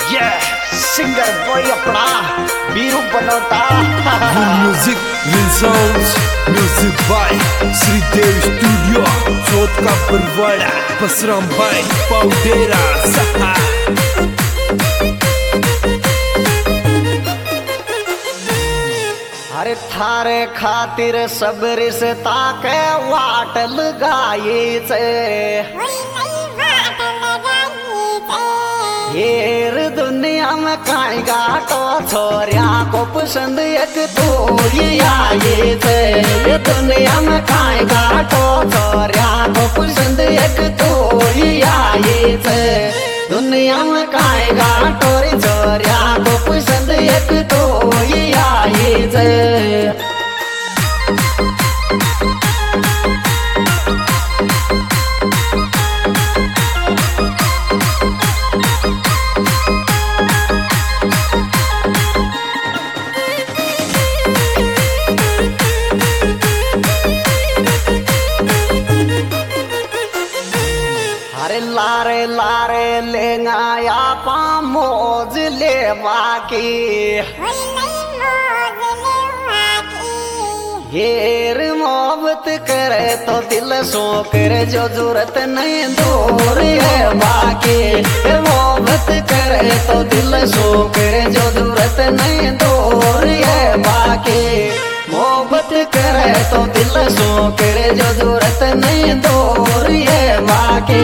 ये singer boy अपना Biru Banota music results music by Shridev studio Chauth का परवाड़ा बसराम भाई पाउडेरा सहा। अरे थारे खातिर सब रिश्ता के वाट लगाई से येर दुनिया में काई गाटो छोरिया को पसंद एक तो ये आए थे। ये दुनिया में काई गाटो छोरिया को पसंद एक तो ये आए थे। दुनिया में काई गाटो छोरिया को पसंद एक तो ये आए थे। लारे लारे लेंगाया पा मौज ले बाकी हेर मोहब्बत करे तो दिल सो करे जो जरूरत नहीं दूर है बाकी। मोहब्बत करे तो दिल सो करे जो जरूरत नहीं दूर है बाकी। मोहब्बत करे तो दिल सो करे जो जरूरत नहीं दूर है बाकी।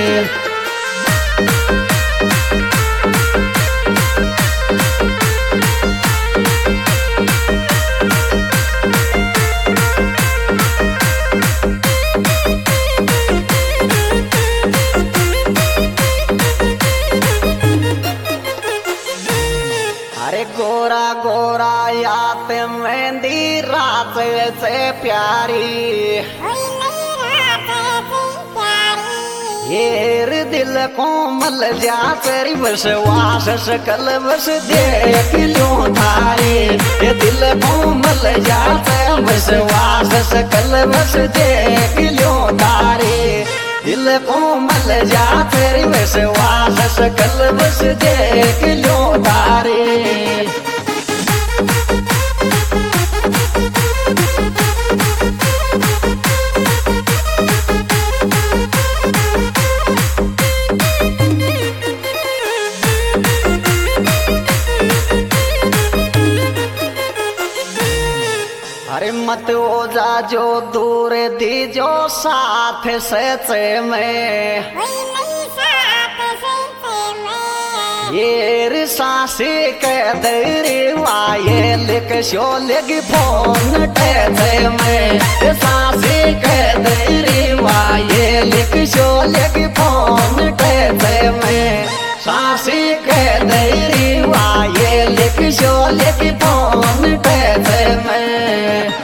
गोरा गोरा याद मेहंदी रात से प्यारी येर दिल को मल जा तेरी बसवास सकल बस देख लूं थारी। ये दिल को मल जा तेरी बसवास सकल बस देख लूं थारी। दिल को मल जा तेरी बसवास सकल बस देख लूं थारी। अरे मत हो जा जो दूर दी जो साथ से में ये सासी कह दे वाये लिख शो लगी फोन टे में। सासी कह दे वाये लिख शो लगी फोन टे में। सासी कह दे वाये लिख शो लगी फोन टे में।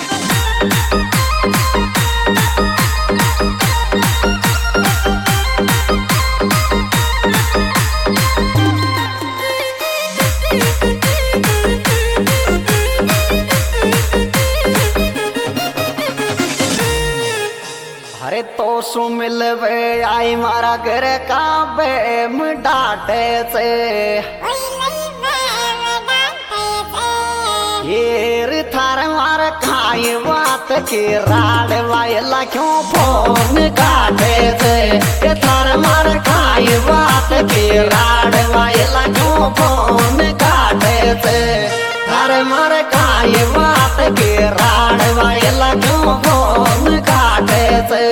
अरे तो सु मिलवे आई मारा घर का बेम डाटे से येर थार मार खाई बात की राड वायला क्यों फोन काटे से। ये थार मार खाई बात की राड वायला क्यों फोन काटे से। थार मार खाई बात की राड वायला क्यों फोन काटे से।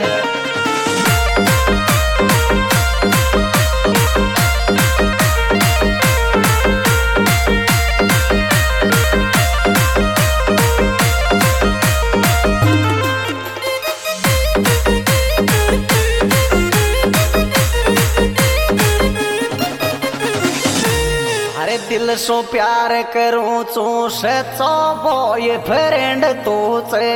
दिल सो प्यार करूं तू सचो बॉय फ्रेंड तू से।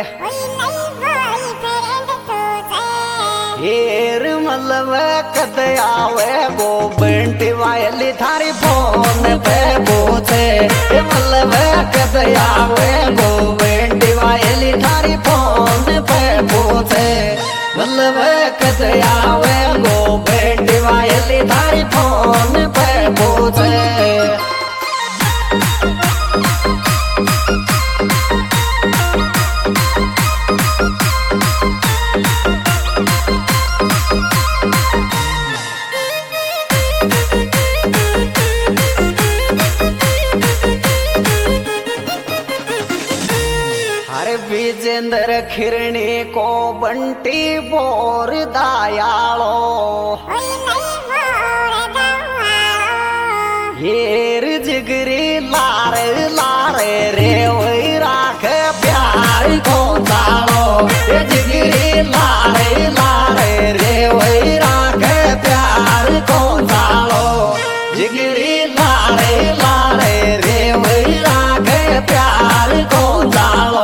हेर मतलब कद आवे वो बंटी वायली थारी फोन पे बोचे। मतलब कद आवे वो बंटी वायली थारी फोन पे बोचे। मतलब कद आवे वो बंटी वायली थारी प्यारी फोन पे पूछे। विजेंद्र खिरणी को बंटी बोर दयालो हेर जिगरी लारे लारे रे वही राख प्यार को तालो। ये जिगरी लारे लारे रे वही राख प्यार को तालो। जिगरी लारे लारे रे वही राख प्यार को तालो।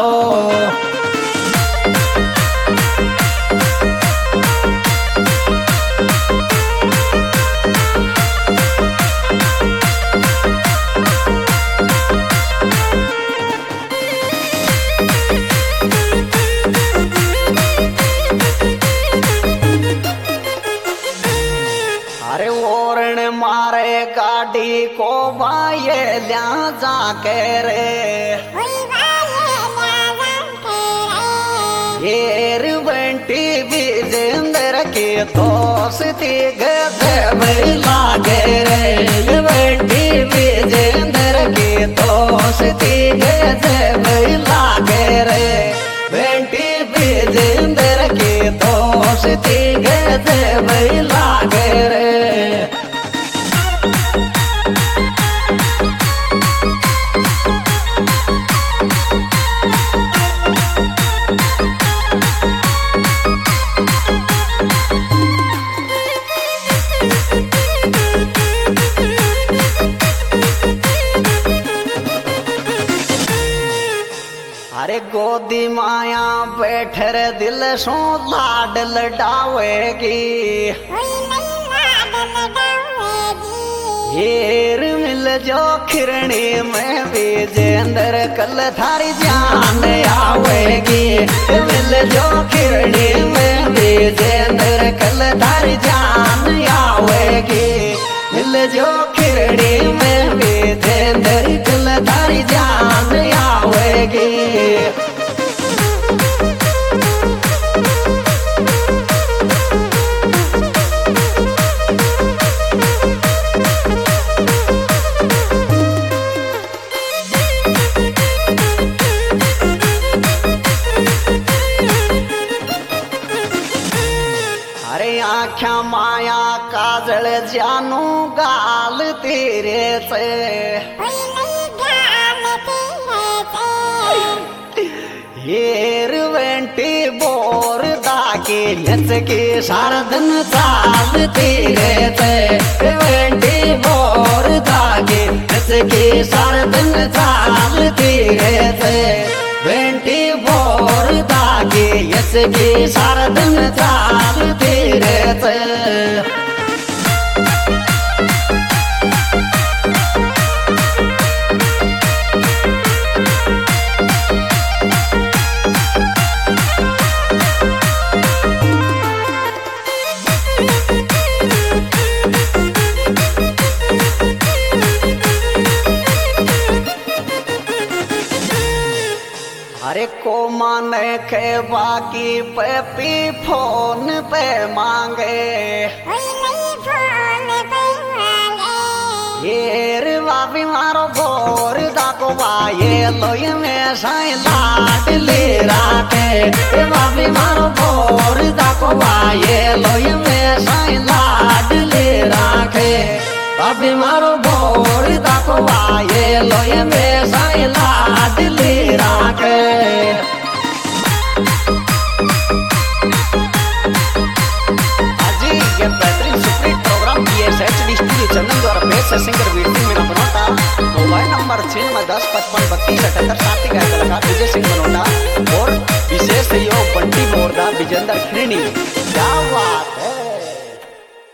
अरे ओरण मारे गाड़ी को बाये ल्या जाके रे हेर बंटी विजेंद्र की दोस्ती गधे में लागे रे। बंटी विजेंद्र की दोस्ती गधे में लागे रे। बंटी विजेंद्र की दोस्ती गधे में लागे रे। अरे गोदी माया बैठर दिल सो लाड लडावेगी। हेर मिल जो खिरणी में विजेंद्र कल थारी जान आवेगी। मिल जो खिरणी में विजेंद्र कल थारी जान आवेगी। मिल जो खिरणी में विजेंद्र कल थारी जान आवेगी। अरे आख्या माया काजल जानू गाल तेरे से हेर वेंटी बोर दाके नच के सारदन चाल तेरे से। वेंटी बोर दाके नच के सारदन चाल तेरे से। वेंटी बोर दाके यस के सारदन चाल तेरे से। अरे को माने के बाकी पे पी फोन पे मांगे। हेर बाबी मारो बोर दाको बाये लोय में साई लाड ले राखे। बाबी मारो बोर दाको बाये लोय में साई लाड ले राखे। बाबी मारो बोर दाको बाये लोय में साई लाड ले राखे। ये बेहतरीन superhit programme PSHD studio Chandan द्वारा बेस्ट सिंगर वीडियो में बनोटा। मोबाइल नंबर 9610553278 गायक कलाकार विजय सिंह बनोटा और विशेष सहयोग बंटी बोरदा विजेंद्र खिरणी।